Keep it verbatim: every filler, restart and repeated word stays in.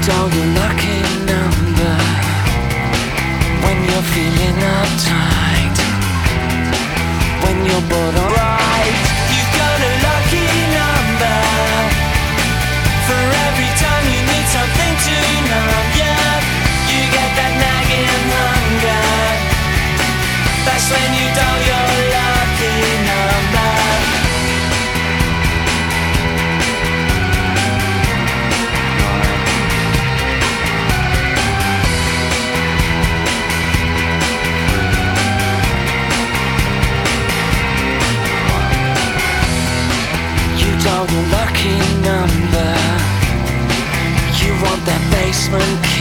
dial your lucky number when you're feeling uptight, when you're bored or right. You've got a lucky number for every time you need something to numb. Yeah, you get that nagging hunger. That's when you dial your lucky number. Dial your lucky number. You want that basement key.